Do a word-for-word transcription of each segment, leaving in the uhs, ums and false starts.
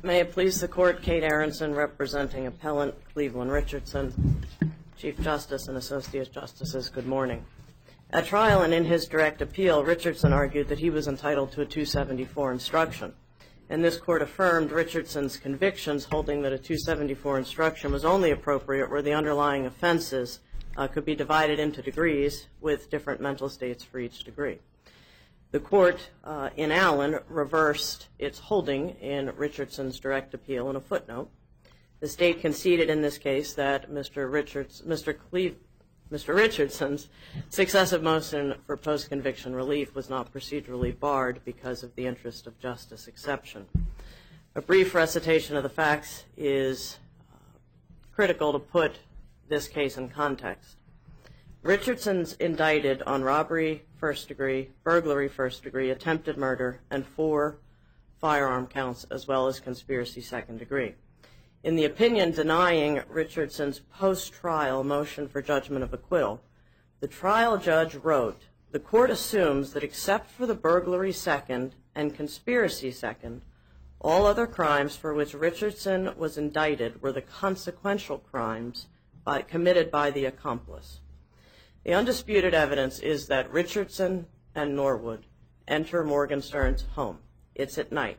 May it please the Court, Kate Aronson representing Appellant Cleveland Richardson. Chief Justice and Associate Justices, good morning. At trial and in his direct appeal, Richardson argued that he was entitled to a two seventy-four instruction. And this Court affirmed Richardson's convictions, holding that a two seventy-four instruction was only appropriate where the underlying offenses uh, could be divided into degrees with different mental states for each degree. The Court uh, in Allen reversed its holding in Richardson's direct appeal in a footnote. The State conceded in this case that Mister Richards, Mister Cleve, Mister Richardson's successive motion for post-conviction relief was not procedurally barred because of the interest of justice exception. A brief recitation of the facts is uh, critical to put this case in context. Richardson's indicted on robbery first degree, burglary first degree, attempted murder, and four firearm counts, as well as conspiracy second degree. In the opinion denying Richardson's post-trial motion for judgment of acquittal, the trial judge wrote, "The court assumes that except for the burglary second and conspiracy second, all other crimes for which Richardson was indicted were the consequential crimes by, committed by the accomplice." The undisputed evidence is that Richardson and Norwood enter Morgenstern's home. It's at night.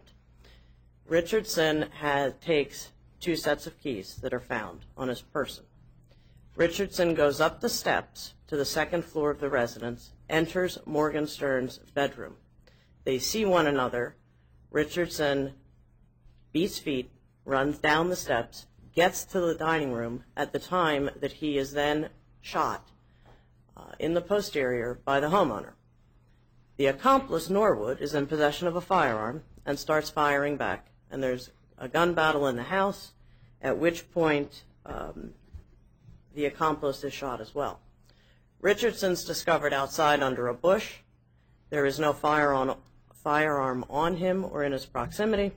Richardson has, takes two sets of keys that are found on his person. Richardson goes up the steps to the second floor of the residence, enters Morgenstern's bedroom. They see one another. Richardson beats feet, runs down the steps, gets to the dining room at the time that he is then shot uh, in the posterior by the homeowner. The accomplice, Norwood, is in possession of a firearm and starts firing back, and there's a gun battle in the house, at which point um, the accomplice is shot as well. Richardson's discovered outside under a bush. There is no fire on, firearm on him or in his proximity.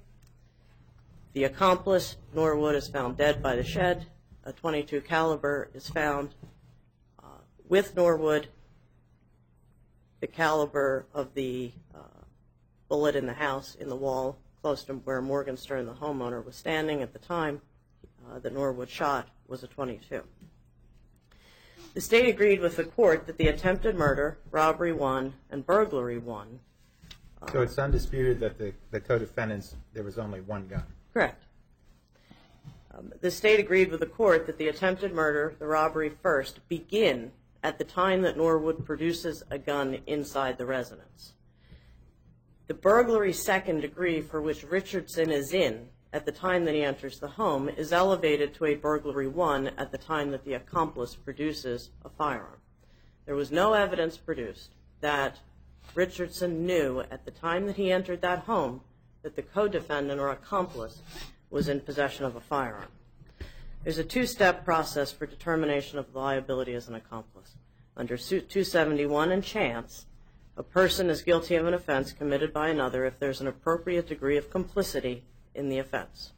The accomplice, Norwood, is found dead by the shed. A twenty-two caliber is found uh, with Norwood. The caliber of the uh, bullet in the house in the wall close to where Morgenstern, the homeowner, was standing at the time uh, that Norwood shot was a twenty-two. The State agreed with the court that the attempted murder, robbery one, and burglary one. Uh, so it's undisputed that the, the co-defendants, there was only one gun? Correct. Um, the State agreed with the court that the attempted murder, the robbery first, begin at the time that Norwood produces a gun inside the residence. The burglary second degree for which Richardson is in at the time that he enters the home is elevated to a burglary one at the time that the accomplice produces a firearm. There was no evidence produced that Richardson knew at the time that he entered that home that the co-defendant or accomplice was in possession of a firearm. There's a two-step process for determination of liability as an accomplice. Under two seventy-one and chance, a person is guilty of an offense committed by another if there's an appropriate degree of complicity in the offense.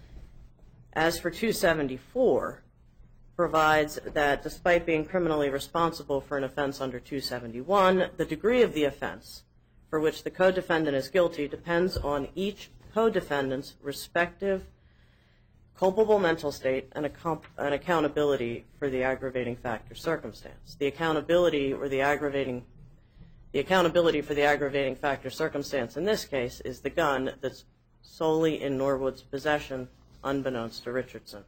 As for two seventy-four, provides that despite being criminally responsible for an offense under two seventy-one, the degree of the offense for which the co-defendant is guilty depends on each co-defendant's respective culpable mental state and, account- and accountability for the aggravating factor circumstance. The accountability or the aggravating The accountability for the aggravating factor circumstance in this case is the gun that's solely in Norwood's possession, unbeknownst to Richardson.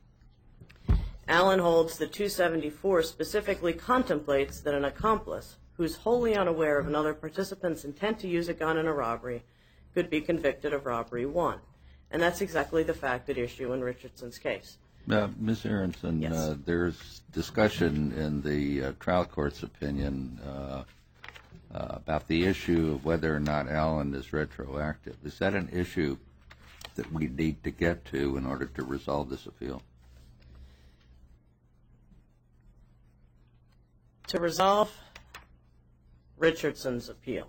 Allen holds that two seventy-four specifically contemplates that an accomplice who's wholly unaware of another participant's intent to use a gun in a robbery could be convicted of robbery one. And that's exactly the fact at issue in Richardson's case. Uh, Miz Aronson, Yes. uh, there's discussion in the uh, trial court's opinion uh, uh, about the issue of whether or not Allen is retroactive. Is that an issue that we need to get to in order to resolve this appeal? To resolve Richardson's appeal,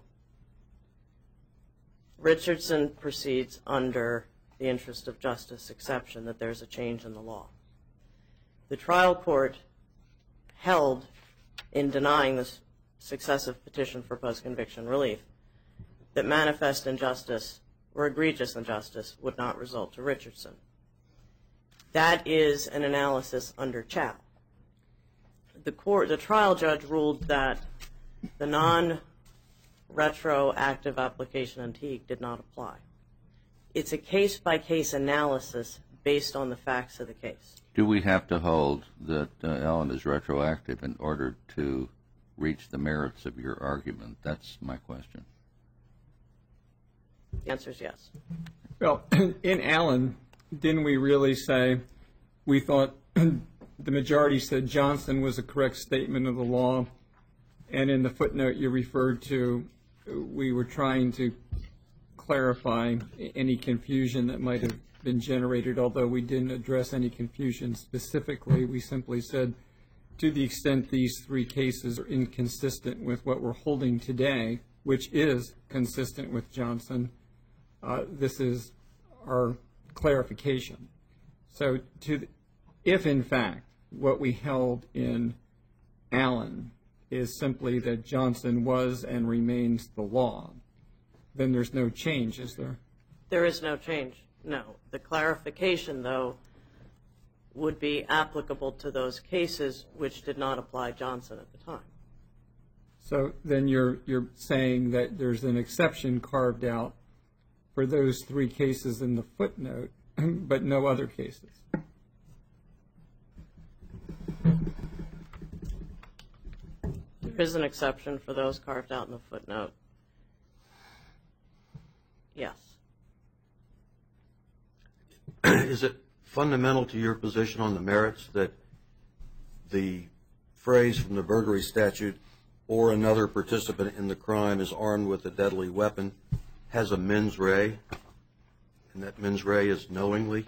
Richardson proceeds under the interest of justice exception that there's a change in the law. The trial court held in denying this successive petition for post-conviction relief that manifest injustice or egregious injustice would not result to Richardson. That is an analysis under Chow. The court, the trial judge ruled that the non-retroactive application in Teague did not apply. It's a case-by-case analysis based on the facts of the case. Do we have to hold that uh, Allen is retroactive in order to reach the merits of your argument? That's my question. The answer is yes. Well, in Allen, didn't we really say we thought the majority said Johnson was a correct statement of the law, and in the footnote you referred to, we were trying to clarify any confusion that might have been generated, although we didn't address any confusion specifically. We simply said, to the extent these three cases are inconsistent with what we're holding today, which is consistent with Johnson, uh, this is our clarification. So to the, if, in fact, what we held in Allen is simply that Johnson was and remains the law, then there's no change, is there? There is no change, no. The clarification, though, would be applicable to those cases which did not apply Johnson at the time. So then you're you're saying that there's an exception carved out for those three cases in the footnote, but no other cases. There is an exception for those carved out in the footnote. Yes. Is it fundamental to your position on the merits that the phrase from the burglary statute, or another participant in the crime is armed with a deadly weapon, has a mens rea, and that mens rea is knowingly?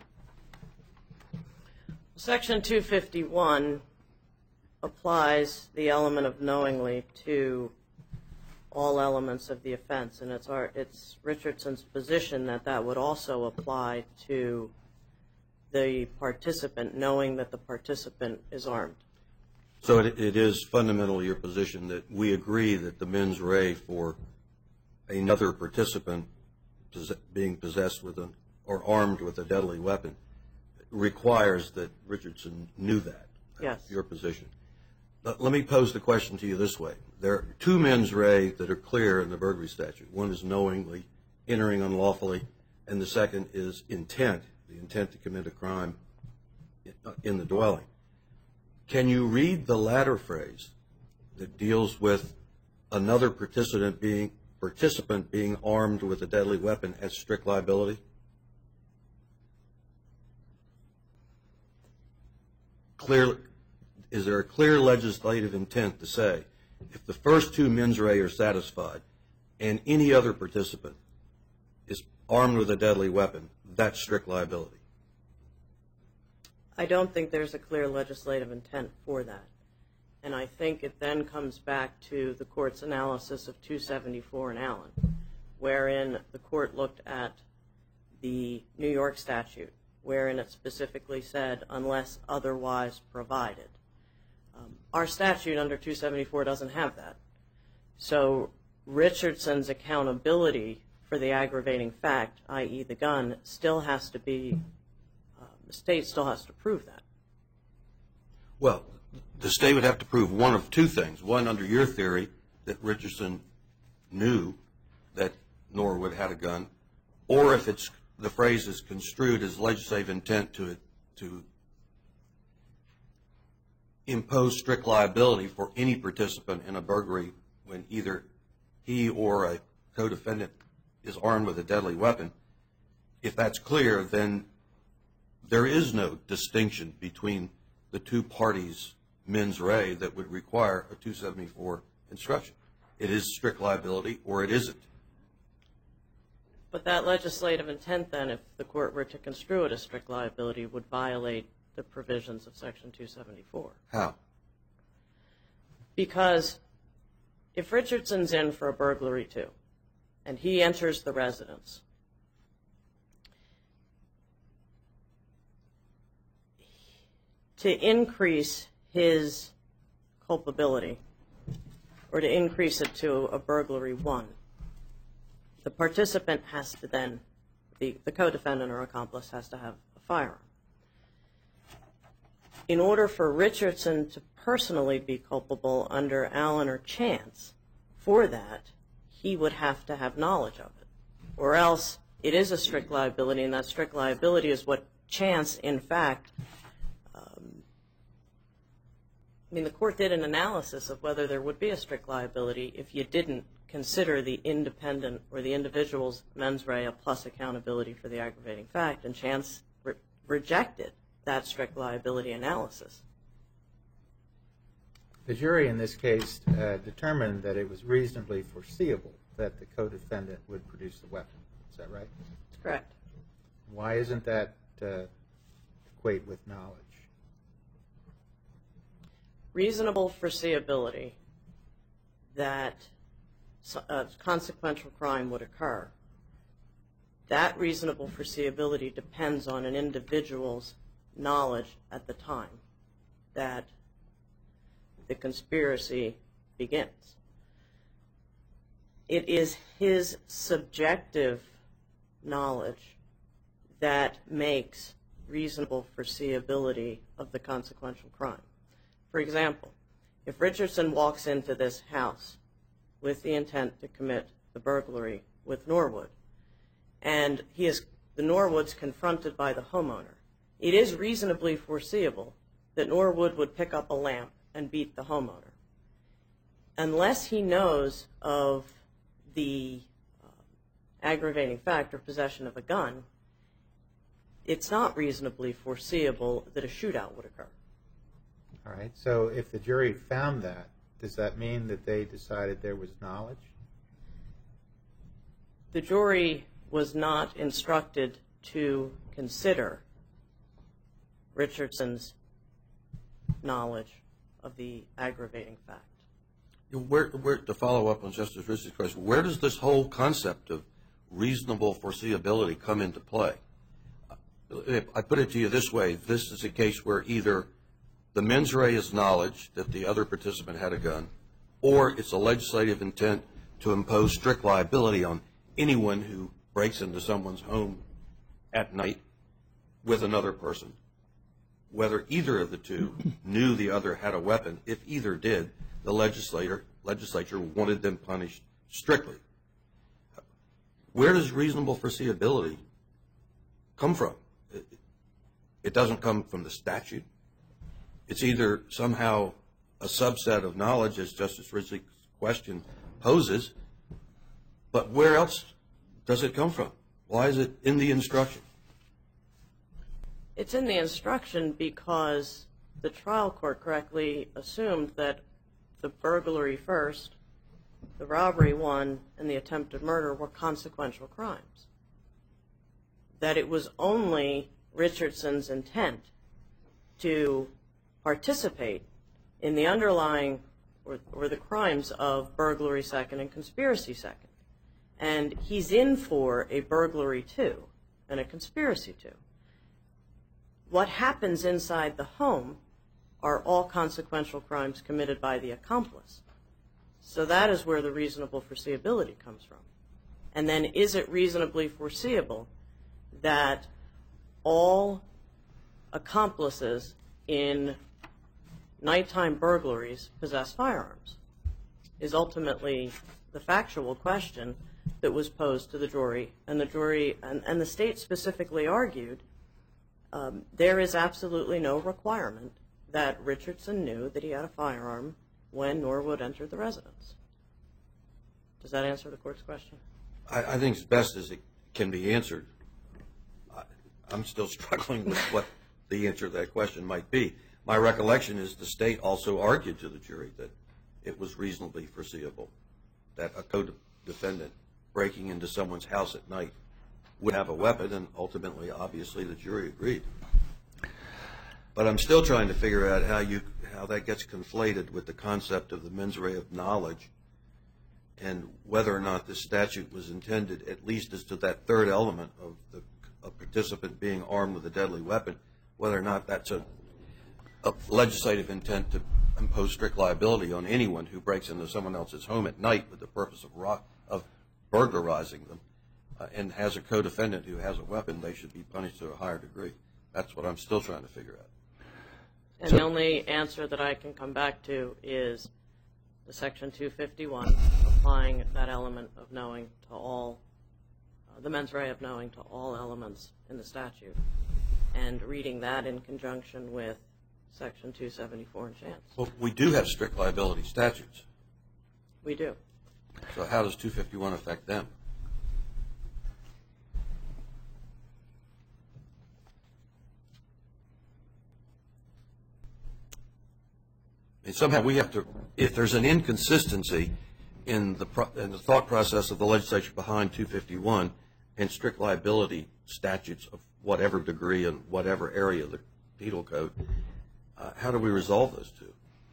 Section two fifty-one applies the element of knowingly to all elements of the offense, and it's, our, it's Richardson's position that that would also apply to the participant, knowing that the participant is armed. So it, it is fundamentally your position that we agree that the mens rea for another participant being possessed with an, or armed with a deadly weapon requires that Richardson knew that. Yes. Your position. But let me pose the question to you this way. There are two mens rea that are clear in the burglary statute. One is knowingly, entering unlawfully, and the second is intent, the intent to commit a crime in the dwelling. Can you read the latter phrase that deals with another participant being participant being armed with a deadly weapon as strict liability? Clearly, is there a clear legislative intent to say if the first two mens rea are satisfied and any other participant is armed with a deadly weapon, that's strict liability? I don't think there's a clear legislative intent for that. And I think it then comes back to the court's analysis of two seventy-four in Allen, wherein the court looked at the New York statute, wherein it specifically said, unless otherwise provided. Um, our statute under two seventy-four doesn't have that. So Richardson's accountability for the aggravating fact, that is the gun, still has to be, uh, the state still has to prove that. Well, the state would have to prove one of two things. One, under your theory, that Richardson knew that Norwood had a gun, or if it's the phrase is construed as legislative intent to to impose strict liability for any participant in a burglary when either he or a co-defendant is armed with a deadly weapon. If that's clear, then there is no distinction between the two parties' mens rea that would require a two seventy-four instruction. It is strict liability or it isn't. But that legislative intent, then, if the court were to construe it as strict liability, would violate the provisions of Section two seventy-four. How? Because if Richardson's in for a burglary, too, and he enters the residence, to increase his culpability, or to increase it to a burglary one, the participant has to then the, the co-defendant or accomplice has to have a firearm. In order for Richardson to personally be culpable under Allen or Chance, for that, he would have to have knowledge of it. Or else it is a strict liability, and that strict liability is what Chance, in fact, um, I mean, the court did an analysis of whether there would be a strict liability if you didn't consider the independent or the individual's mens rea plus accountability for the aggravating fact, and Chance re- rejected that strict liability analysis. The jury in this case uh, determined that it was reasonably foreseeable that the co-defendant would produce the weapon. Is that right? That's correct. Why isn't that uh, equate with knowledge? Reasonable foreseeability that a consequential crime would occur. That reasonable foreseeability depends on an individual's knowledge at the time that the conspiracy begins. It is his subjective knowledge that makes reasonable foreseeability of the consequential crime. For example, if Richardson walks into this house with the intent to commit the burglary with Norwood, and he is the Norwood's confronted by the homeowner, it is reasonably foreseeable that Norwood would pick up a lamp and beat the homeowner. Unless he knows of the uh, aggravating fact or possession of a gun, it's not reasonably foreseeable that a shootout would occur. All right. So if the jury found that, does that mean that they decided there was knowledge? The jury was not instructed to consider Richardson's knowledge of the aggravating fact. Where, where, to follow up on Justice Rizzi's question, where does this whole concept of reasonable foreseeability come into play? I put it to you this way. This is a case where either the mens rea is knowledge that the other participant had a gun, or it's a legislative intent to impose strict liability on anyone who breaks into someone's home at night with another person. Whether either of the two knew the other had a weapon, if either did, the legislator, legislature wanted them punished strictly. Where does reasonable foreseeability come from? It, it doesn't come from the statute. It's either somehow a subset of knowledge, as Justice Rizzi's question poses, but where else does it come from? Why is it in the instruction? It's in the instruction because the trial court correctly assumed that the burglary first, the robbery one, and the attempted murder were consequential crimes. That it was only Richardson's intent to participate in the underlying or, or the crimes of burglary second and conspiracy second. And he's in for a burglary two and a conspiracy two. What happens inside the home are all consequential crimes committed by the accomplice. So that is where the reasonable foreseeability comes from. And then is it reasonably foreseeable that all accomplices in nighttime burglaries possess firearms? Is ultimately the factual question that was posed to the jury. And the jury and, and the state specifically argued um, there is absolutely no requirement that Richardson knew that he had a firearm when Norwood entered the residence. Does that answer the court's question? I, I think as best as it can be answered. I, I'm still struggling with what the answer to that question might be. My recollection is the state also argued to the jury that it was reasonably foreseeable that a co-defendant breaking into someone's house at night would have a weapon, and ultimately, obviously, the jury agreed. But I'm still trying to figure out how you how that gets conflated with the concept of the mens rea of knowledge, and whether or not this statute was intended, at least as to that third element of the a participant being armed with a deadly weapon, whether or not that's a, a legislative intent to impose strict liability on anyone who breaks into someone else's home at night with the purpose of rock, of burglarizing them. uh, and has a co-defendant who has a weapon, they should be punished to a higher degree. That's what I'm still trying to figure out. And the only answer that I can come back to is the Section two fifty-one, applying that element of knowing to all, uh, the mens rea of knowing to all elements in the statute, and reading that in conjunction with Section two seventy-four and chance. Well, we do have strict liability statutes. We do. So how does two fifty-one affect them? And somehow we have to, if there's an inconsistency in the pro, in the thought process of the legislature behind two fifty-one and strict liability statutes of whatever degree and whatever area of the penal code, uh, how do we resolve those two?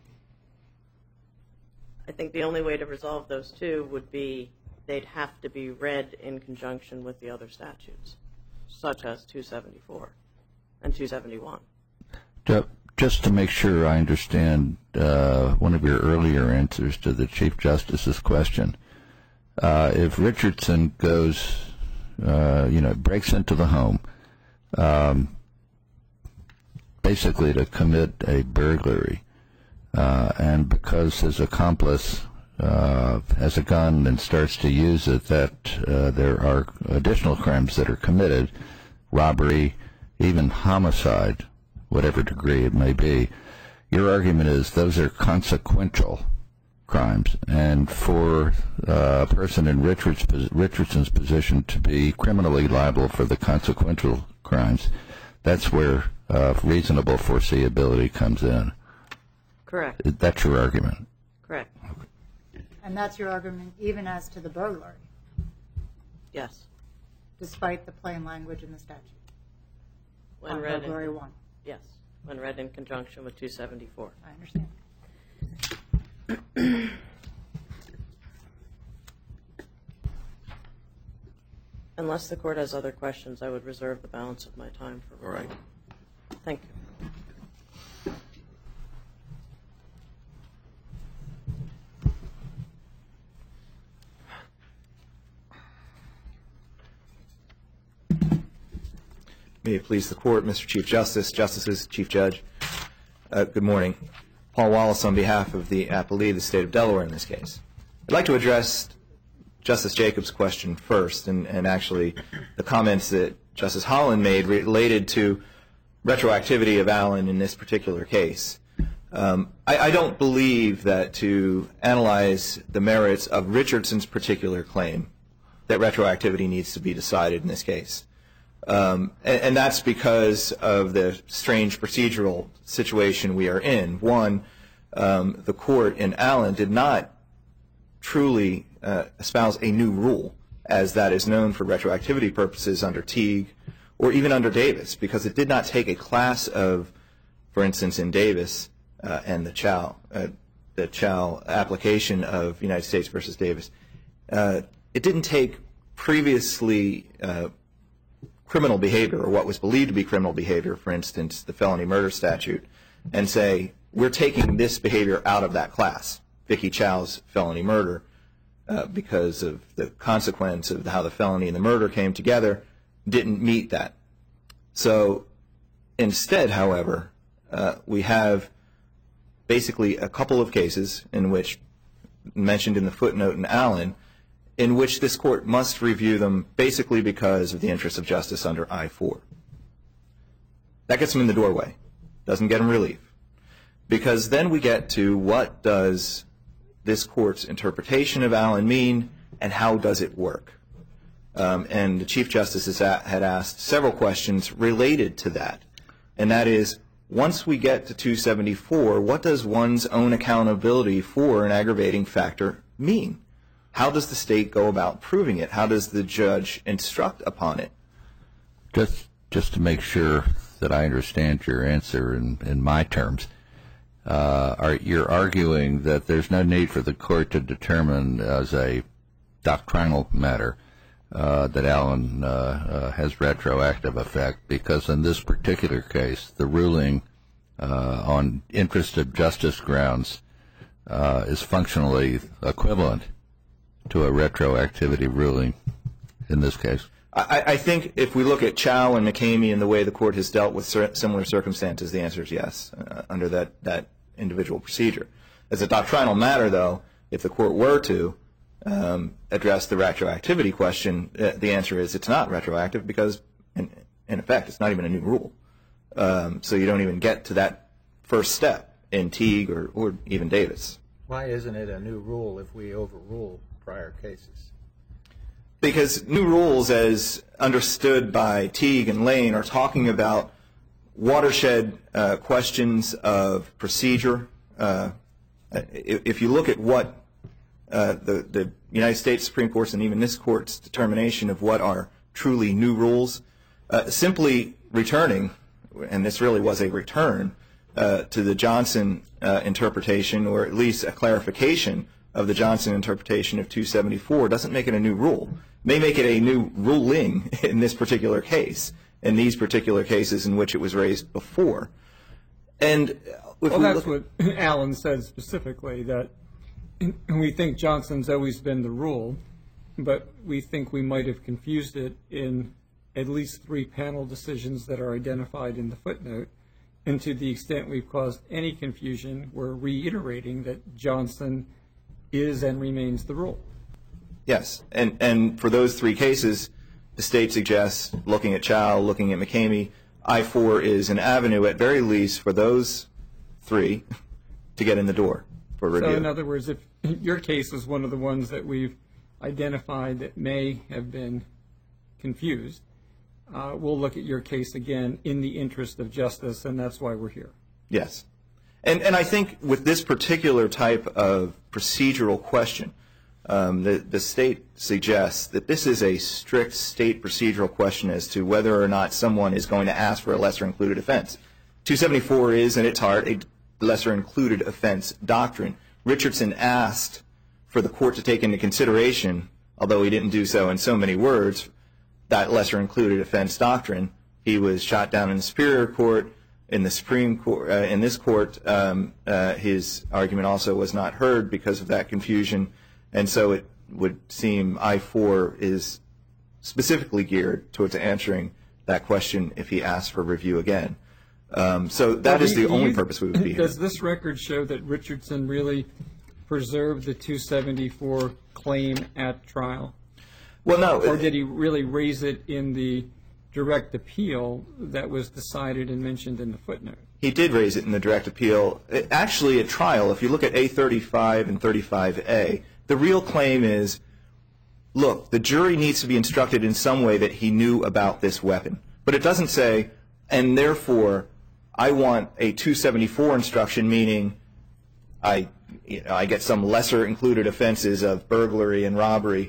I think the only way to resolve those two would be they'd have to be read in conjunction with the other statutes, such as two seventy-four and two seventy-one. Just to make sure I understand uh, one of your earlier answers to the Chief Justice's question, uh, if Richardson goes, uh, you know, breaks into the home, um, basically to commit a burglary, uh, and because his accomplice uh, has a gun and starts to use it, that uh, there are additional crimes that are committed, robbery, even homicide, whatever degree it may be. Your argument is those are consequential crimes, and for uh, a person in Richard's, Richardson's position to be criminally liable for the consequential crimes, that's where uh, reasonable foreseeability comes in. Correct. That's your argument? Correct. And that's your argument even as to the burglary, Yes. despite the plain language in the statute? When on read burglary in, one. yes, when read in conjunction with two seventy-four. I understand. Unless the court has other questions, I would reserve the balance of my time for All right. Thank you. May it please the Court, Mister Chief Justice, Justices, Chief Judge, uh, good morning. Paul Wallace on behalf of the appellee, the State of Delaware in this case. I'd like to address Justice Jacobs' question first, and, and actually the comments that Justice Holland made related to retroactivity of Allen in this particular case. Um, I, I don't believe that to analyze the merits of Richardson's particular claim that retroactivity needs to be decided in this case. Um, and, and that's because of the strange procedural situation we are in. One, um, the court in Allen did not truly uh, espouse a new rule, as that is known for retroactivity purposes under Teague or even under Davis, because it did not take a class of, for instance, in Davis uh, and the Chow, uh, the Chow application of United States versus Davis. Uh, it didn't take previously uh, criminal behavior, or what was believed to be criminal behavior, for instance, the felony murder statute, and say, we're taking this behavior out of that class, Vicky Chow's felony murder, uh, because of the consequence of how the felony and the murder came together, didn't meet that. So instead, however, uh, we have basically a couple of cases in which, mentioned in the footnote in Allen, in which this court must review them basically because of the interest of justice under I four. That gets them in the doorway. Doesn't get them relief. Because then we get to what does this court's interpretation of Allen mean, and how does it work? Um, and the Chief Justice has a- had asked several questions related to that. And that is, once we get to two seventy-four, what does one's own accountability for an aggravating factor mean? How does the state go about proving it? How does the judge instruct upon it? Just just to make sure that I understand your answer in, in my terms, uh, are, you're arguing that there's no need for the court to determine as a doctrinal matter uh, that Allen uh, uh, has retroactive effect, because in this particular case, the ruling uh, on interest of justice grounds uh, is functionally equivalent to a retroactivity ruling in this case? I, I think if we look at Chow and McCamey and the way the court has dealt with cer- similar circumstances, the answer is yes, uh, under that, that individual procedure. As a doctrinal matter, though, if the court were to um, address the retroactivity question, uh, the answer is it's not retroactive because, in, in effect, it's not even a new rule. Um, so you don't even get to that first step in Teague or, or even Davis. Why isn't it a new rule if we overrule prior cases? Because new rules, as understood by Teague and Lane, are talking about watershed uh, questions of procedure. Uh, if, if you look at what uh, the, the United States Supreme Court's and even this Court's determination of what are truly new rules, uh, simply returning, and this really was a return, uh, to the Johnson uh, interpretation, or at least a clarification of the Johnson interpretation of two seventy-four, doesn't make it a new rule. May make it a new ruling in this particular case, in these particular cases in which it was raised before. And if Well, we that's look, what Allen said specifically, that we think Johnson's always been the rule, but we think we might have confused it in at least three panel decisions that are identified in the footnote. And to the extent we've caused any confusion, we're reiterating that Johnson is and remains the rule. yes, and, and for those three cases, the state suggests, looking at Chow, looking at McCamey, I four is an avenue, at very least, for those three to get in the door for review. So in other words, if your case is one of the ones that we've identified that may have been confused, uh, we'll look at your case again in the interest of justice, and that's why we're here. Yes. And, and I think with this particular type of procedural question, um, the, the state suggests that this is a strict state procedural question as to whether or not someone is going to ask for a lesser included offense. two seventy-four is, in its heart, a lesser included offense doctrine. Richardson asked for the court to take into consideration, although he didn't do so in so many words, that lesser included offense doctrine. He was shot down in the Superior Court. In the Supreme Court, uh, in this court, um, uh, his argument also was not heard because of that confusion, and so it would seem I four is specifically geared towards answering that question if he asks for review again. Um, so that Well, is do the you- only purpose we would be here. Does this record show that Richardson really preserved the two seventy-four claim at trial? Well, no. Or did he really raise it in the direct appeal that was decided and mentioned in the footnote? He did raise it in the direct appeal. It- actually, at trial, if you look at A thirty-five and thirty-five A, the real claim is, look, the jury needs to be instructed in some way that he knew about this weapon. But it doesn't say, and therefore, I want a two seventy-four instruction, meaning I, you know, I get some lesser included offenses of burglary and robbery.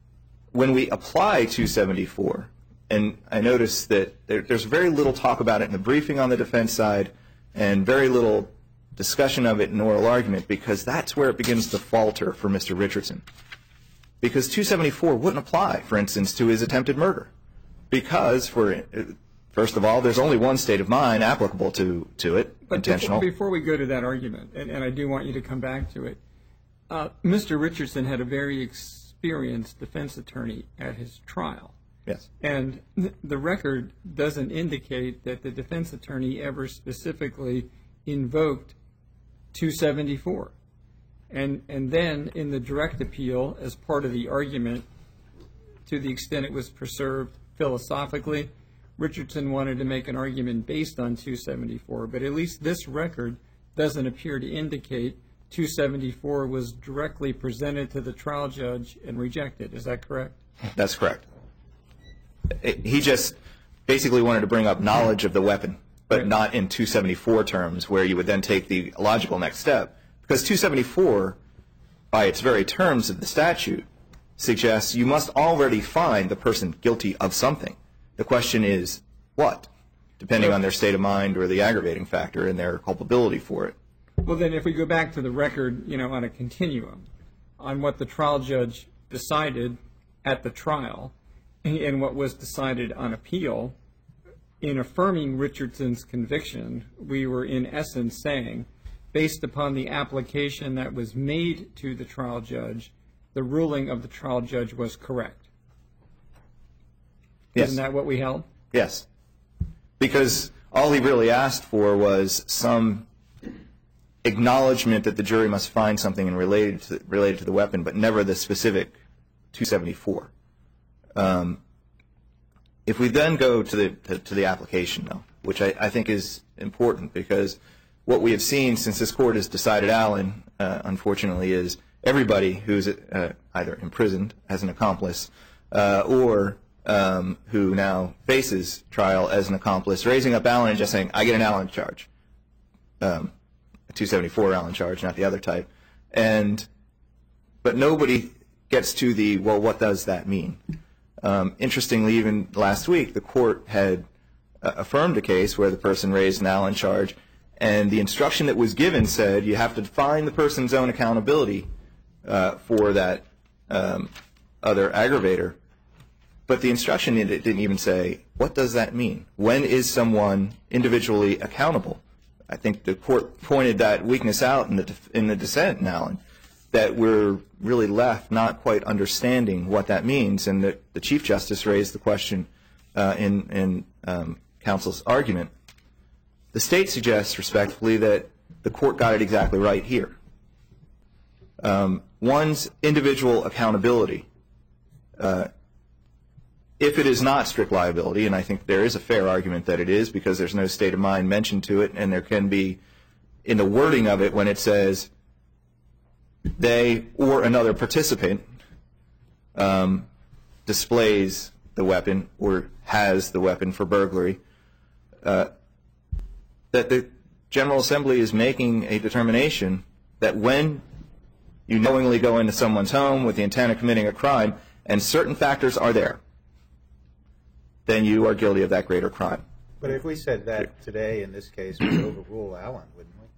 When we apply two seventy-four, and I notice that there, there's very little talk about it in the briefing on the defense side and very little discussion of it in oral argument, because that's where it begins to falter for Mister Richardson. Because two seventy-four wouldn't apply, for instance, to his attempted murder. Because, for first of all, there's only one state of mind applicable to, to it, But intentional. Before, before we go to that argument, and, and I do want you to come back to it, uh, Mister Richardson had a very experienced defense attorney at his trial. Yes. And th- the record doesn't indicate that the defense attorney ever specifically invoked two seventy-four. And, and then in the direct appeal, as part of the argument, to the extent it was preserved philosophically, Richardson wanted to make an argument based on two seventy-four, but at least this record doesn't appear to indicate two seventy-four was directly presented to the trial judge and rejected. Is that correct? That's correct. It- He just basically wanted to bring up knowledge of the weapon, but Right. not in two seventy-four terms, where you would then take the logical next step. Because two seventy-four, by its very terms of the statute, suggests you must already find the person guilty of something. The question is, what? Depending on their state of mind or the aggravating factor and their culpability for it. Well, then if we go back to the record, you know, on a continuum, on what the trial judge decided at the trial and what was decided on appeal, in affirming Richardson's conviction, we were in essence saying, based upon the application that was made to the trial judge, the ruling of the trial judge was correct. Yes. Isn't that what we held? Yes. Because all he really asked for was some acknowledgement that the jury must find something in related to, related to the weapon, but never the specific two seventy-four. Um, if we then go to the to, to the application, though, which I, I think is important, because what we have seen since this court has decided Allen, uh, unfortunately, is everybody who's uh, either imprisoned as an accomplice uh, or um, who now faces trial as an accomplice, raising up Allen and just saying, I get an Allen charge. Um, a two seventy-four Allen charge, not the other type. And but nobody gets to the, well, what does that mean? Um, interestingly, even last week, the court had uh, affirmed a case where the person raised an Allen charge, and the instruction that was given said you have to define the person's own accountability uh, for that um, other aggravator. But the instruction it didn't even say, what does that mean? When is someone individually accountable? I think the court pointed that weakness out in the in the dissent in Allen, that we're really left not quite understanding what that means, and that the Chief Justice raised the question uh, in, in um, counsel's argument. The state suggests respectfully that the court got it exactly right here. Um, one's individual accountability, uh, if it is not strict liability, and I think there is a fair argument that it is because there's no state of mind mentioned to it, and there can be in the wording of it when it says they or another participant um, displays the weapon or has the weapon for burglary, uh, that the General Assembly is making a determination that when you knowingly go into someone's home with the intent of committing a crime and certain factors are there, then you are guilty of that greater crime. But if we said that today in this case, we would overrule Allen, wouldn't we?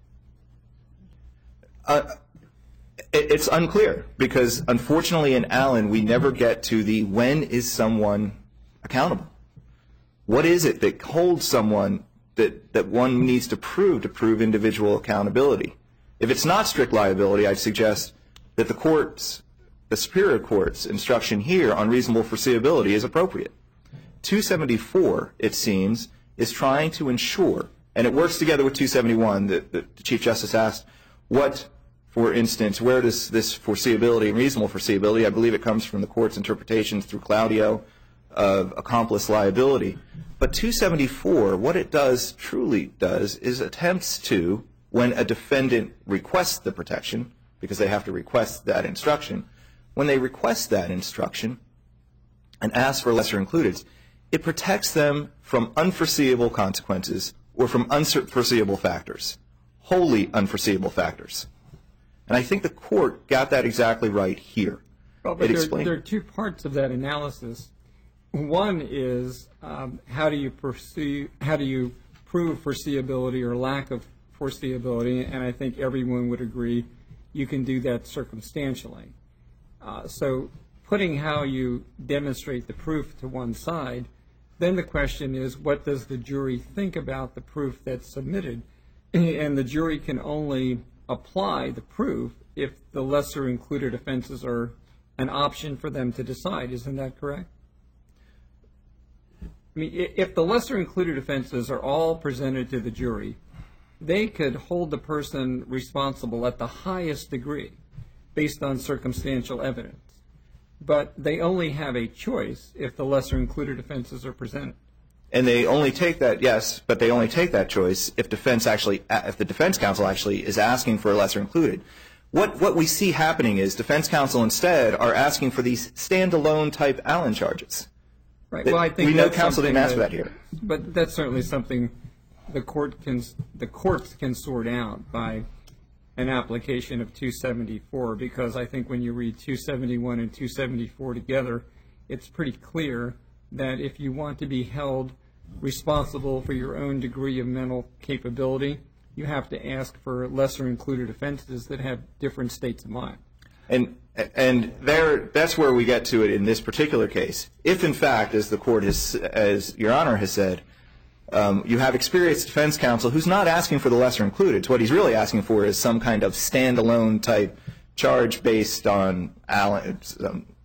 Uh, it, it's unclear because, unfortunately, in Allen, we never get to the when is someone accountable. What is it that holds someone that, that one needs to prove to prove individual accountability? If it's not strict liability, I'd suggest that the court's, the Superior Court's instruction here on reasonable foreseeability is appropriate. two seventy-four, it seems, is trying to ensure, and it works together with two seventy-one, that the Chief Justice asked, what, for instance, where does this foreseeability and reasonable foreseeability, I believe it comes from the court's interpretations through Claudio of accomplice liability. But two seventy-four, what it does, truly does, is attempts to, when a defendant requests the protection, because they have to request that instruction, when they request that instruction and ask for lesser included, it protects them from unforeseeable consequences or from unforeseeable factors, wholly unforeseeable factors. And I think the court got that exactly right here. Well, but it there, explained. there are two parts of that analysis. One is um, how do you perceive, how do you prove foreseeability or lack of foreseeability, and I think everyone would agree you can do that circumstantially. Uh, so putting how you demonstrate the proof to one side, then the question is, what does the jury think about the proof that's submitted? And the jury can only apply the proof if the lesser included offenses are an option for them to decide. Isn't that correct? I mean, if the lesser included offenses are all presented to the jury, they could hold the person responsible at the highest degree based on circumstantial evidence. But they only have a choice if the lesser included offenses are presented. And they only take that, yes, but they only take that choice if defense actually, if the defense counsel actually is asking for a lesser included. What what we see happening is defense counsel instead are asking for these standalone type Allen charges. Right. Well, I think we know that's counsel didn't something ask for that here. But that's certainly something the court can the courts can sort out by an application of two seventy-four, because I think when you read two seventy-one and two seventy-four together, it's pretty clear that if you want to be held responsible for your own degree of mental capability, you have to ask for lesser included offenses that have different states of mind. And and there, that's where we get to it in this particular case. If, in fact, as the court has, as Your Honor has said, um, you have experienced defense counsel who's not asking for the lesser included. What he's really asking for is some kind of standalone type charge based on Allen, um,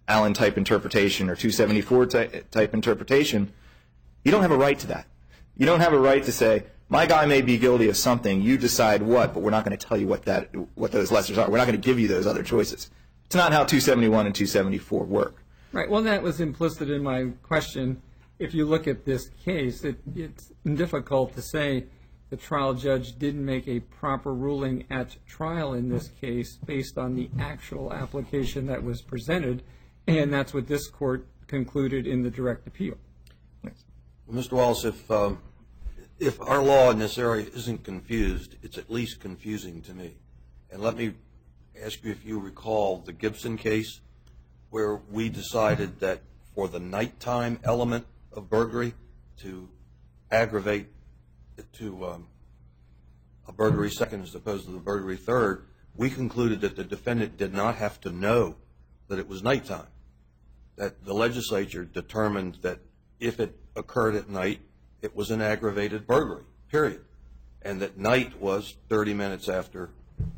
Allen-type interpretation or two seventy-four type interpretation, you don't have a right to that. You don't have a right to say, my guy may be guilty of something, you decide what, but we're not going to tell you what that what those lessers are. We're not going to give you those other choices. It's not how two seventy-one and two seventy-four work. Right. Well, that was implicit in my question. If you look at this case, it, it's difficult to say the trial judge didn't make a proper ruling at trial in this case based on the actual application that was presented, and that's what this court concluded in the direct appeal. Well, Mister Wallace, if um, if our law in this area isn't confused, it's at least confusing to me. And let me ask you if you recall the Gibson case where we decided that for the nighttime element of burglary to aggravate to um, a burglary second as opposed to the burglary third, we concluded that the defendant did not have to know that it was nighttime, that the legislature determined that if it occurred at night, it was an aggravated burglary, period, and that night was thirty minutes after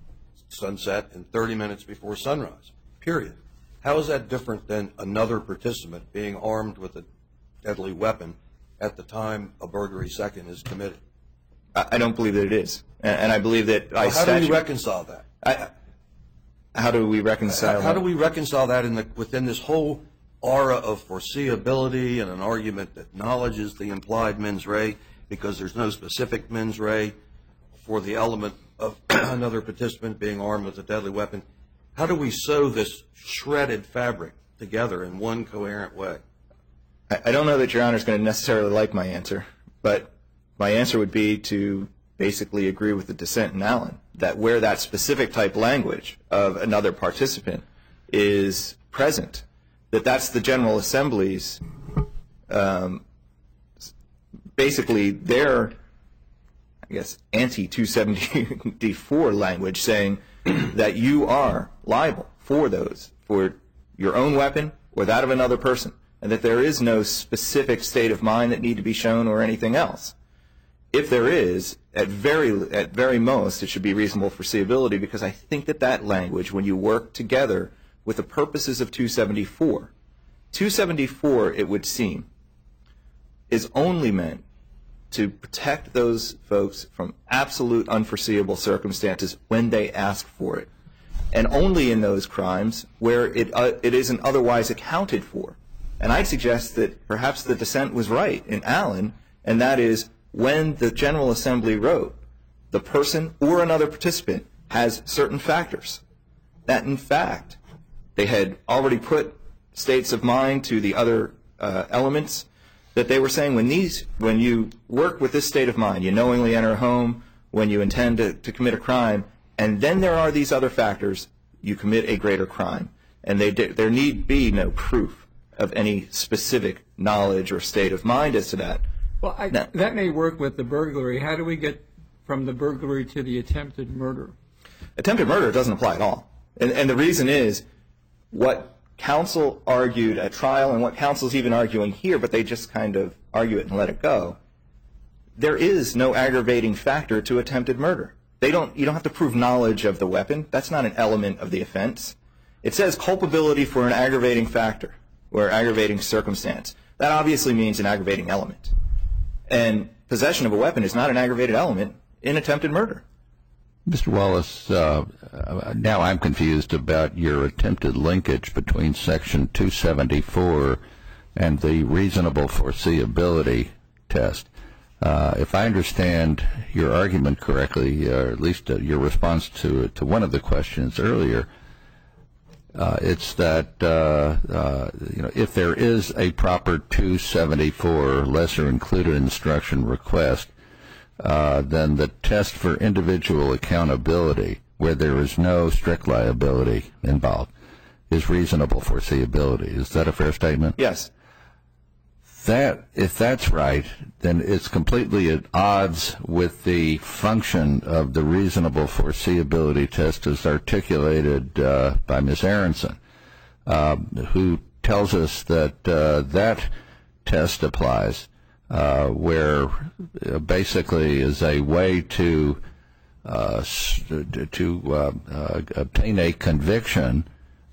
sunset and thirty minutes before sunrise, period. How is that different than another participant being armed with a deadly weapon at the time a burglary second is committed? I don't believe that it is, and I believe that Well, I how do we reconcile that? I, how do we reconcile? How that? do we reconcile that in the, within this whole aura of foreseeability and an argument that knowledge is the implied mens rea because there's no specific mens rea for the element of another participant being armed with a deadly weapon? How do we sew this shredded fabric together in one coherent way? I, I don't know that Your Honor is going to necessarily like my answer, but my answer would be to basically agree with the dissent in Allen, that where that specific type language of another participant is present, that that's the General Assembly's um, basically their, I guess, anti two seventy-four language saying that you are liable for those, for your own weapon or that of another person, and that there is no specific state of mind that need to be shown or anything else. If there is, at very at very most, it should be reasonable foreseeability, because I think that that language, when you work together with the purposes of two seventy-four, two seventy-four, it would seem, is only meant to protect those folks from absolute unforeseeable circumstances when they ask for it, and only in those crimes where it uh, it isn't otherwise accounted for. And I'd suggest that perhaps the dissent was right in Allen, and that is when the General Assembly wrote, the person or another participant has certain factors, that in fact they had already put states of mind to the other uh, elements, that they were saying when these, when you work with this state of mind, you knowingly enter a home, when you intend to, to commit a crime, and then there are these other factors, you commit a greater crime. And they, there need be no proof of any specific knowledge or state of mind as to that. Well, I, Now, that may work with the burglary. How do we get from the burglary to the attempted murder? attempted murder doesn't apply at all. And, and the reason is what counsel argued at trial and what counsel's even arguing here, but they just kind of argue it and let it go. There is no aggravating factor to attempted murder. They don't, you don't have to prove knowledge of the weapon. That's not an element of the offense. It says culpability for an aggravating factor or aggravating circumstance. That obviously means an aggravating element. And possession of a weapon is not an aggravated element in attempted murder. Mister Wallace, uh, now I'm confused about your attempted linkage between Section two seventy-four and the reasonable foreseeability test. Uh, if I understand your argument correctly, or at least uh, your response to to one of the questions earlier, uh, it's that uh, uh, you know, if there is a proper two seventy-four lesser included instruction request, uh, then the test for individual accountability, where there is no strict liability involved, is reasonable foreseeability. Is that a fair statement? Yes. That, if that's right, then it's completely at odds with the function of the reasonable foreseeability test as articulated uh, by Miz Aronson, uh, who tells us that uh, that test applies uh, where uh, basically is a way to uh, to uh, uh, obtain a conviction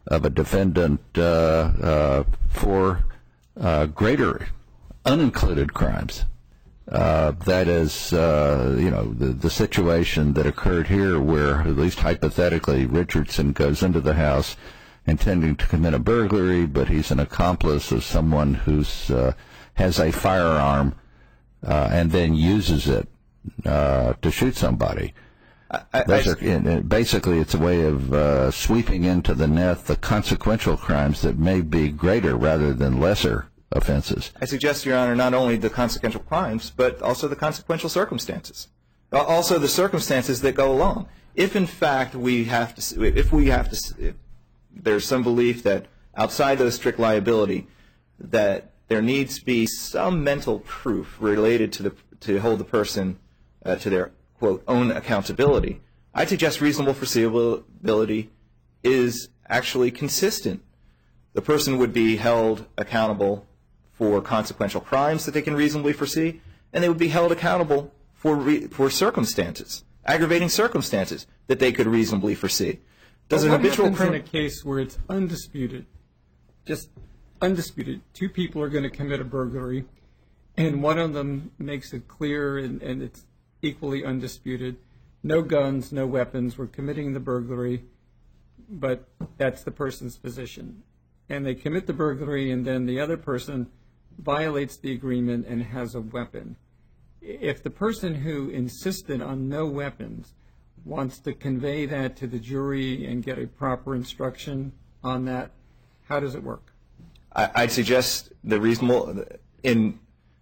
of a defendant uh, uh, for uh, greater unincluded crimes. Uh, that is, uh, you know, the, the situation that occurred here where, at least hypothetically, Richardson goes into the house intending to commit a burglary, but he's an accomplice of someone who's uh, has a firearm uh, and then uses it uh, to shoot somebody. I, Those I, are, in, basically, it's a way of uh, sweeping into the net the consequential crimes that may be greater rather than lesser offenses. I suggest, Your Honor, not only the consequential crimes, but also the consequential circumstances. Also the circumstances that go along. If, in fact, we have to, if we have to, if there's some belief that outside of strict liability, that there needs to be some mental proof related to the to hold the person uh, to their quote own accountability, I suggest reasonable foreseeability is actually consistent. The person would be held accountable for consequential crimes that they can reasonably foresee, and they would be held accountable for re for circumstances, aggravating circumstances that they could reasonably foresee. Does But an what habitual happens in a criminal case where it's undisputed, just undisputed, two people are going to commit a burglary, and one of them makes it clear, and, and it's equally undisputed, no guns, no weapons, we're committing the burglary, but that's the person's position. And they commit the burglary, and then the other person violates the agreement and has a weapon. If the person who insisted on no weapons wants to convey that to the jury and get a proper instruction on that, how does it work? I, I'd suggest the reasonable in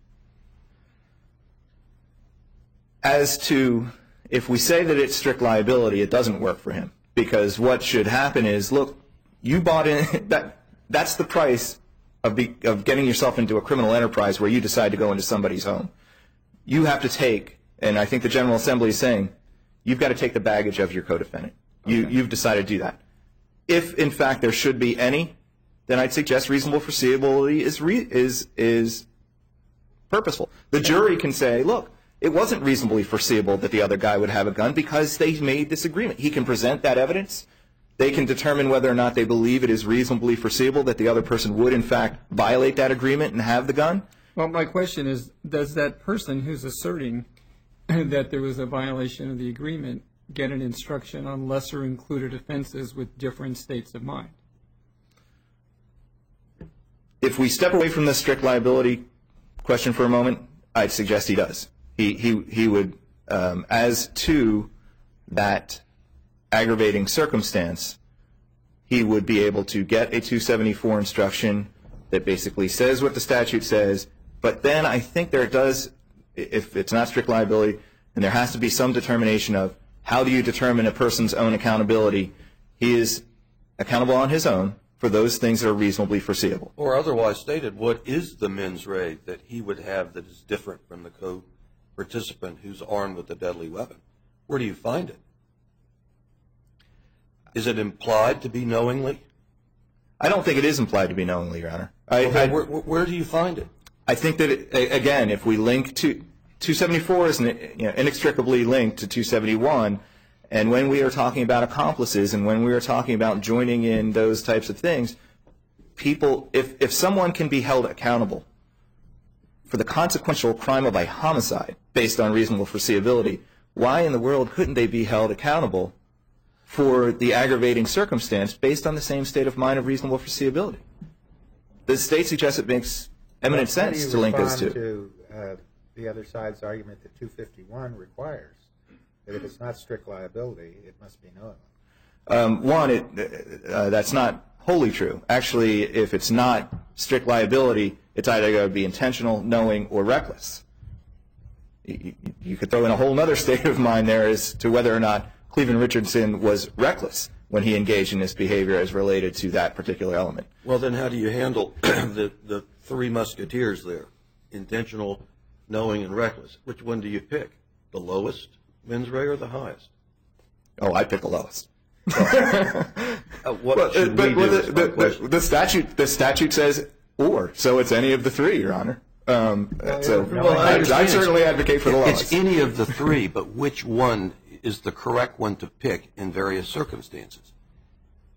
as to if we say that it's strict liability, it doesn't work for him, because what should happen is, look, you bought in that that's the price of be, of getting yourself into a criminal enterprise where you decide to go into somebody's home. You have to take, and I think the General Assembly is saying, you've got to take the baggage of your co-defendant. You, Okay. You've decided to do that. If, in fact, there should be any, then I'd suggest reasonable foreseeability is, re, is, is purposeful. The jury can say, look, it wasn't reasonably foreseeable that the other guy would have a gun because they made this agreement. He can present that evidence. They can determine whether or not they believe it is reasonably foreseeable that the other person would, in fact, violate that agreement and have the gun. Well, my question is, does that person who's asserting that there was a violation of the agreement get an instruction on lesser included offenses with different states of mind? If we step away from the strict liability question for a moment, I'd suggest he does. He, he, he would, um, as to that aggravating circumstance, he would be able to get a two seventy-four instruction that basically says what the statute says, but then I think there does, if it's not strict liability, then there has to be some determination of how do you determine a person's own accountability. He is accountable on his own for those things that are reasonably foreseeable. Or otherwise stated, what is the mens rea that he would have that is different from the co-participant who's armed with a deadly weapon? Where do you find it? Is it implied to be knowingly? I don't think it is implied to be knowingly, Your Honor. I, Okay, I, where, where do you find it? I think that, it, a- again, if we link to two seventy-four is you know, inextricably linked to two seventy-one, and when we are talking about accomplices and when we are talking about joining in those types of things, people, if, if someone can be held accountable for the consequential crime of a homicide based on reasonable foreseeability, why in the world couldn't they be held accountable for the aggravating circumstance based on the same state of mind of reasonable foreseeability? The state suggests it makes eminent How do sense you to link those respond two. to uh, the other side's argument that two fifty-one requires that if it's not strict liability, it must be knowingly? Um, one, it, uh, that's not wholly true. Actually, if it's not strict liability, it's either going to be intentional, knowing, or reckless. You, you, you could throw in a whole other state of mind there as to whether or not Cleveland Richardson was reckless when he engaged in this behavior as related to that particular element. Well, then how do you handle the, the three musketeers there? Intentional, knowing, and reckless. Which one do you pick? The lowest mens rea or the highest? Oh, I pick the lowest. Uh, what Well, should but, we well, do? the, is my the, question. the, the statute the statute says or, so it's any of the three, Your Honor. Um, so well, I I, understand I it's- certainly advocate for the It's lowest. any of the three, but which one is the correct one to pick in various circumstances?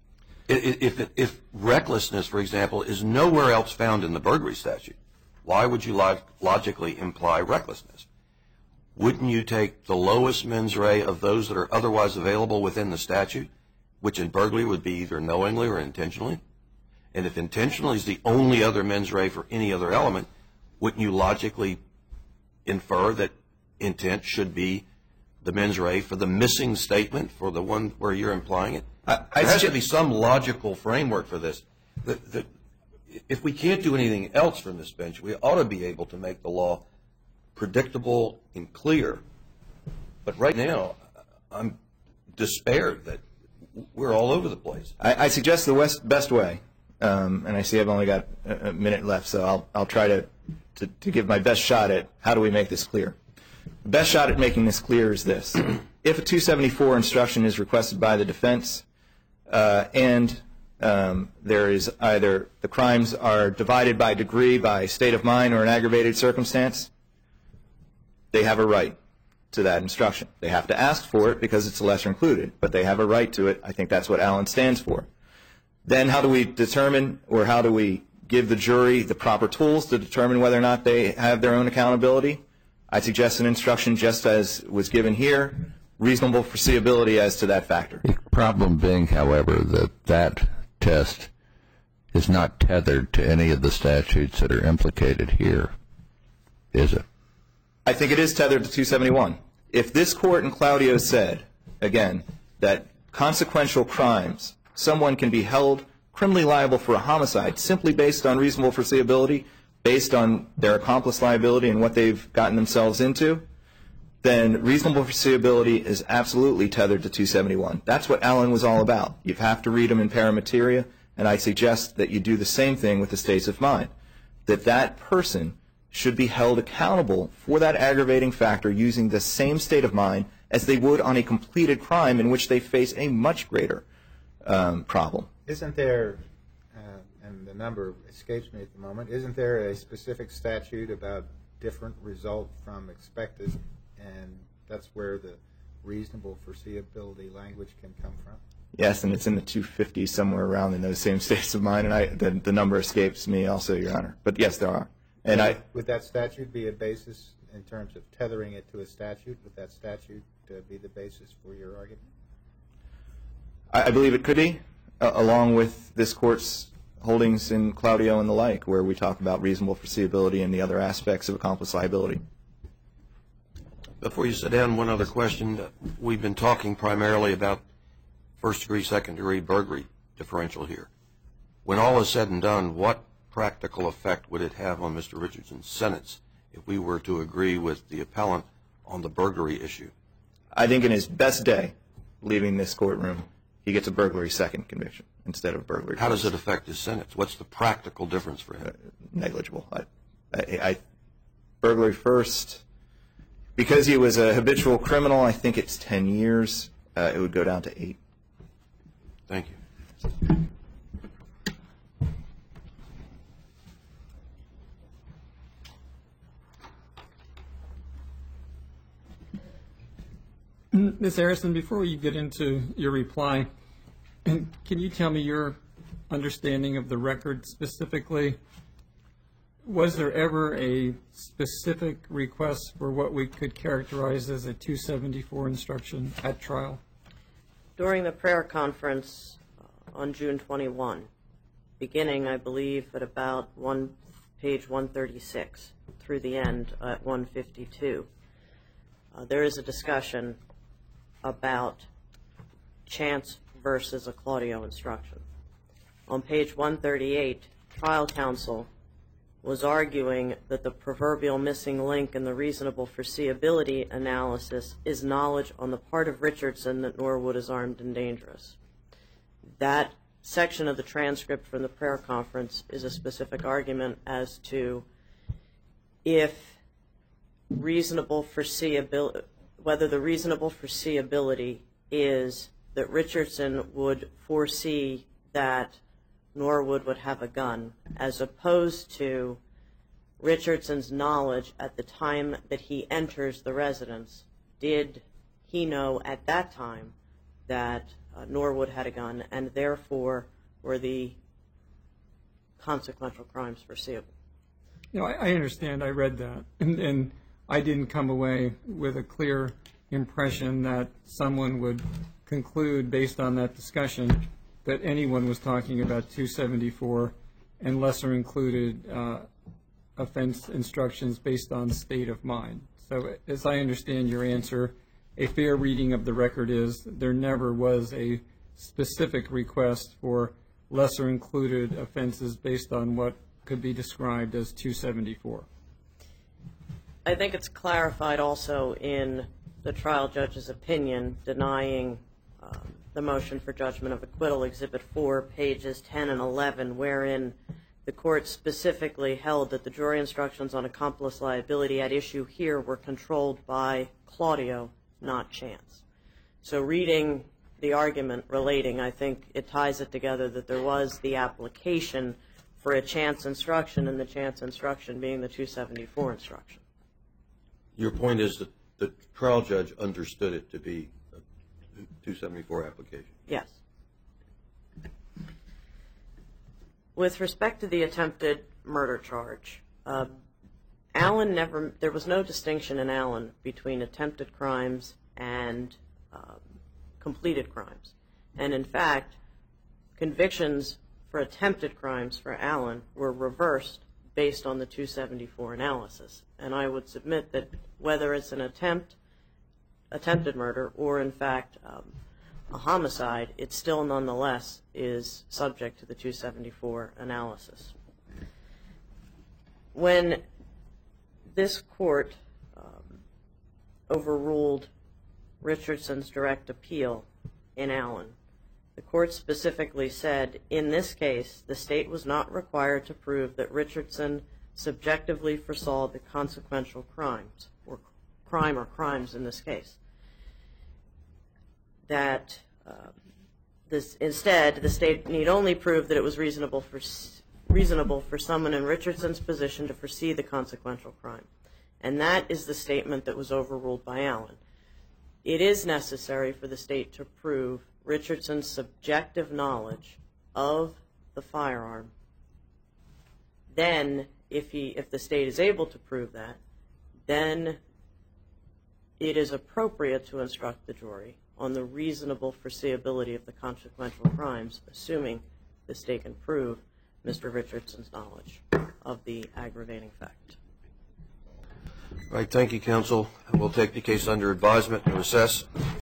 If, if, if recklessness, for example, is nowhere else found in the burglary statute, why would you log- logically imply recklessness? Wouldn't you take the lowest mens rea of those that are otherwise available within the statute, which in burglary would be either knowingly or intentionally? And if intentionally is the only other mens rea for any other element, wouldn't you logically infer that intent should be the mens rea for the missing statement, for the one where you're implying it? I, I there has to suggest- be some logical framework for this. The, the, if we can't do anything else from this bench, we ought to be able to make the law predictable and clear. But right now, I'm despaired that we're all over the place. I, I suggest the west, best way, um, and I see I've only got a, a minute left, so I'll, I'll try to, to, to give my best shot at how do we make this clear. The best shot at making this clear is this. If a two seventy-four instruction is requested by the defense uh, and um, there is either the crimes are divided by degree, by state of mind, or an aggravated circumstance, they have a right to that instruction. They have to ask for it because it's a lesser included, but they have a right to it. I think that's what Allen stands for. Then how do we determine, or how do we give the jury the proper tools to determine whether or not they have their own accountability? I suggest an instruction just as was given here, reasonable foreseeability as to that factor. The problem being, however, that that test is not tethered to any of the statutes that are implicated here, is it? I think it is tethered to two seventy-one. If this court in Claudio said, again, that consequential crimes, someone can be held criminally liable for a homicide simply based on reasonable foreseeability, based on their accomplice liability and what they've gotten themselves into, then reasonable foreseeability is absolutely tethered to two seventy-one. That's what Allen was all about. You have to read them in paramateria, and I suggest that you do the same thing with the states of mind, that that person should be held accountable for that aggravating factor using the same state of mind as they would on a completed crime in which they face a much greater um, problem. Isn't there, uh, and the number escapes me at the moment, isn't there a specific statute about different result from expected, and that's where the reasonable foreseeability language can come from? Yes, and it's in the two fifties somewhere around in those same states of mind, and I, the, the number escapes me also, Your Honor. But yes, there are. And I, would that statute be a basis in terms of tethering it to a statute? Would that statute uh, be the basis for your argument? I, I believe it could be, uh, along with this court's holdings in Claudio and the like, where we talk about reasonable foreseeability and the other aspects of accomplice liability. Before you sit down, one other question. We've been talking primarily about first-degree, second-degree burglary differential here. When all is said and done, what practical effect would it have on Mister Richardson's sentence if we were to agree with the appellant on the burglary issue? I think in his best day, leaving this courtroom, he gets a burglary second conviction instead of burglary. How does it affect his sentence? What's the practical difference for him? Uh, negligible. I, I, I, burglary first, because he was a habitual criminal, I think it's ten years. Uh, it would go down to eight. Thank you. Miz Harrison, before you get into your reply, can you tell me your understanding of the record specifically? Was there ever a specific request for what we could characterize as a two seventy-four instruction at trial? During the prayer conference uh, on June twenty-first, beginning, I believe, at about one page one thirty-six through the end at one fifty-two, uh, there is a discussion about chance versus a Claudio instruction. On page one thirty-eight, trial counsel was arguing that the proverbial missing link in the reasonable foreseeability analysis is knowledge on the part of Richardson that Norwood is armed and dangerous. That section of the transcript from the prayer conference is a specific argument as to if reasonable foreseeability, whether the reasonable foreseeability is that Richardson would foresee that Norwood would have a gun, as opposed to Richardson's knowledge at the time that he enters the residence. Did he know at that time that uh, Norwood had a gun, and therefore or the consequential crimes foreseeable. You know, I, I understand. I read that, and, and I didn't come away with a clear impression that someone would conclude, based on that discussion, that anyone was talking about two seventy-four and lesser included uh, offense instructions based on state of mind. So, as I understand your answer, a fair reading of the record is there never was a specific request for lesser included offenses based on what could be described as two seventy-four. I think it's clarified also in the trial judge's opinion denying um, the motion for judgment of acquittal, Exhibit four, pages ten and eleven, wherein the court specifically held that the jury instructions on accomplice liability at issue here were controlled by Claudio, not Chance. So reading the argument relating, I think it ties it together that there was the application for a Chance instruction, and the Chance instruction being the two seventy-four instruction. Your point is that the trial judge understood it to be a two seventy-four application. Yes. With respect to the attempted murder charge, uh, Allen never, there was no distinction in Allen between attempted crimes and um, completed crimes. And in fact, convictions for attempted crimes for Allen were reversed based on the two seventy-four analysis. And I would submit that whether it's an attempt, attempted murder, or in fact um, a homicide, it still nonetheless is subject to the two seventy-four analysis. When this court um, overruled Richardson's direct appeal in Allen, the court specifically said, in this case, the state was not required to prove that Richardson subjectively foresaw the consequential crimes, or crime or crimes in this case. That um, this, instead, the state need only prove that it was reasonable for reasonable for someone in Richardson's position to foresee the consequential crime. And that is the statement that was overruled by Allen. It is necessary for the state to prove Richardson's subjective knowledge of the firearm. Then, if he, if the state is able to prove that, then it is appropriate to instruct the jury on the reasonable foreseeability of the consequential crimes, assuming the state can prove Mister Richardson's knowledge of the aggravating fact. All right, thank you, counsel. We'll take the case under advisement and recess.